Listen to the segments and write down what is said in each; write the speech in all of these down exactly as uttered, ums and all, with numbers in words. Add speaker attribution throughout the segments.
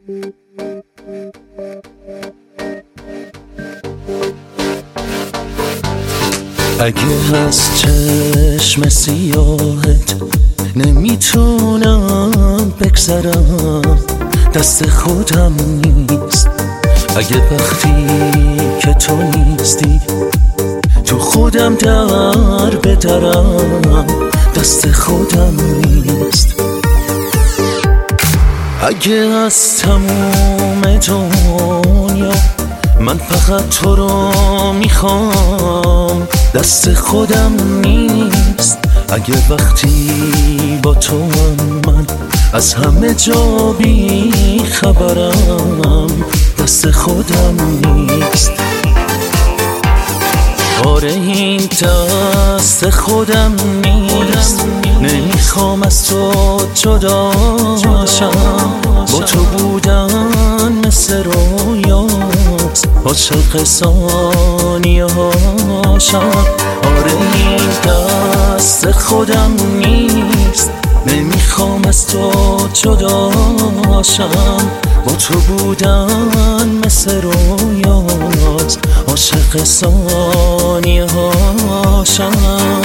Speaker 1: اگه از چشم سیاهت نمیتونم بگذرم، دست خودم نیست. اگه وقتی که تو نیستی تو خودم در بدرم، دست خودم نیست. اگه از تموم دنیا من فقط تو رو میخوام، دست خودم نیست. اگه وقتی با تو من از همه جا بی خبرم، دست خودم نیست. آره این دست خودم نیست. نمیخوام از تو جدا شم، با تو بودن مثل رویاست، عاشق ثانیه هاشم. آره این دست خودم نیست. نمیخوام از تو جدا شم، با تو بودن مثل رویاست، عاشق ثانیه هاشم.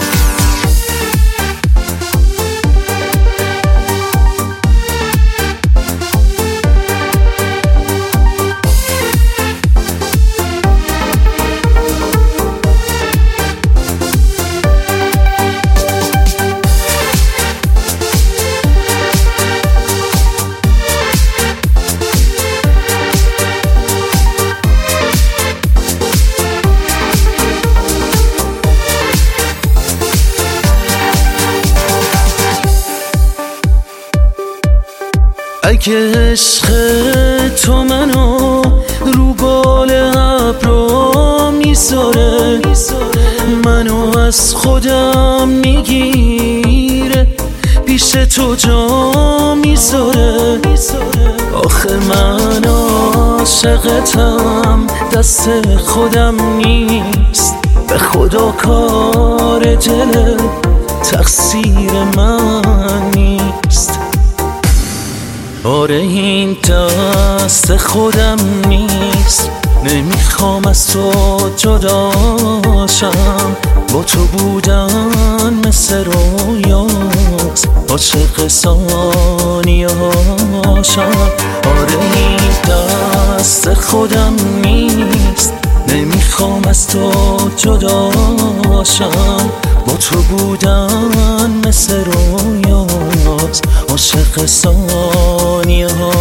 Speaker 1: اگه عشق تو منو رو بال ابرا میذاره، منو از خودم میگیره، پیش تو جا میذاره. آخه من عاشقتم، دست خودم نیست. به خدا کار دل تقصیر من نیست. آره این دست خودم نیست. نمیخوام از تو جدا شم، با تو بودن مثل رویاست، عاشق ثانیه هاشم. آره این دست خودم نیست. نمیخوام از تو جدا شم، با تو بودن مثل رویاست، عاشق ثانیه ها